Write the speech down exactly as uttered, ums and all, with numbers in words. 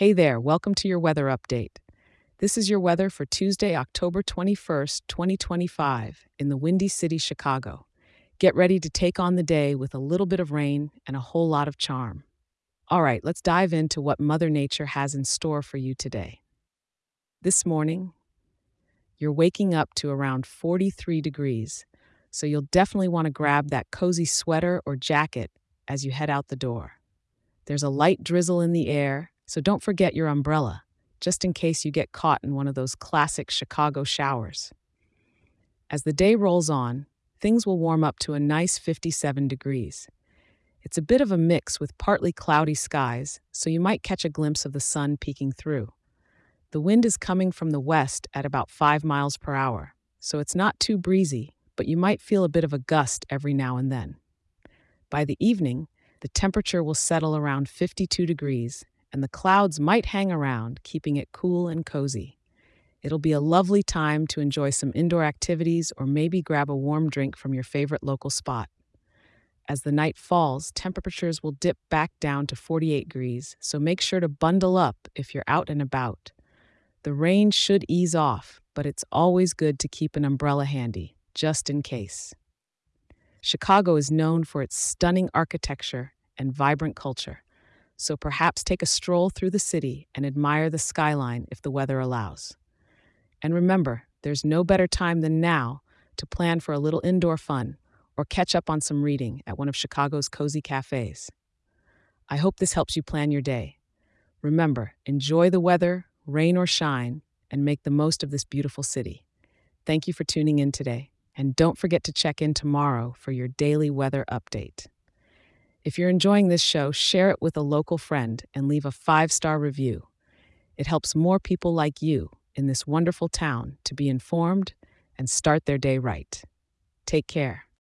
Hey there, welcome to your weather update. This is your weather for Tuesday, October twenty-first, twenty twenty-five, in the Windy City, Chicago. Get ready to take on the day with a little bit of rain and a whole lot of charm. All right, let's dive into what Mother Nature has in store for you today. This morning, you're waking up to around forty-three degrees, so you'll definitely want to grab that cozy sweater or jacket as you head out the door. There's a light drizzle in the air, so don't forget your umbrella, just in case you get caught in one of those classic Chicago showers. As the day rolls on, things will warm up to a nice fifty-seven degrees. It's a bit of a mix with partly cloudy skies, so you might catch a glimpse of the sun peeking through. The wind is coming from the west at about five miles per hour, so it's not too breezy, but you might feel a bit of a gust every now and then. By the evening, the temperature will settle around fifty-two degrees, and the clouds might hang around, keeping it cool and cozy. It'll be a lovely time to enjoy some indoor activities or maybe grab a warm drink from your favorite local spot. As the night falls, temperatures will dip back down to forty-eight degrees, so make sure to bundle up if you're out and about. The rain should ease off, but it's always good to keep an umbrella handy, just in case. Chicago is known for its stunning architecture and vibrant culture, so perhaps take a stroll through the city and admire the skyline if the weather allows. And remember, there's no better time than now to plan for a little indoor fun or catch up on some reading at one of Chicago's cozy cafes. I hope this helps you plan your day. Remember, enjoy the weather, rain or shine, and make the most of this beautiful city. Thank you for tuning in today. And don't forget to check in tomorrow for your daily weather update. If you're enjoying this show, share it with a local friend and leave a five-star review. It helps more people like you in this wonderful town to be informed and start their day right. Take care.